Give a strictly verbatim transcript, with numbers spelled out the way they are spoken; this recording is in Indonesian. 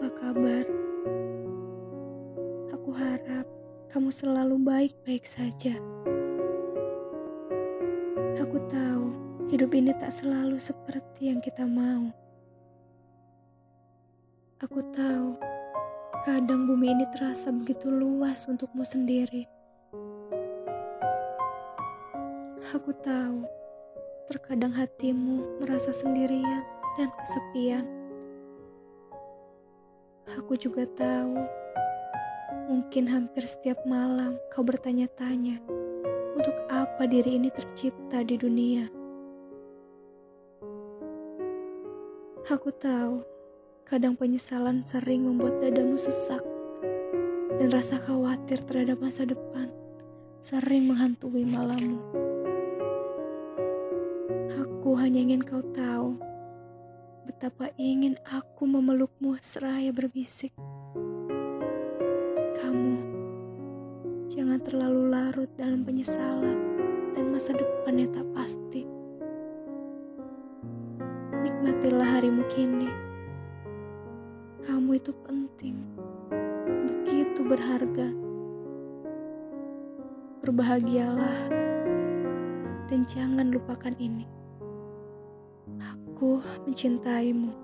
apa kabar? Aku harap kamu selalu baik-baik saja. Aku tahu hidup ini tak selalu seperti yang kita mau. Aku tahu kadang bumi ini terasa begitu luas untukmu sendiri. Aku tahu terkadang hatimu merasa sendirian dan kesepian. Aku juga tahu mungkin hampir setiap malam kau bertanya-tanya untuk apa diri ini tercipta di dunia. Aku tahu kadang penyesalan sering membuat dadamu sesak dan rasa khawatir terhadap masa depan sering menghantui malammu. Aku hanya ingin kau tahu betapa ingin aku memelukmu seraya berbisik. Kamu jangan terlalu larut dalam penyesalan dan masa depan yang tak pasti. Nikmatilah harimu kini. Kamu itu penting, begitu berharga. Berbahagialah dan jangan lupakan ini. Aku mencintaimu.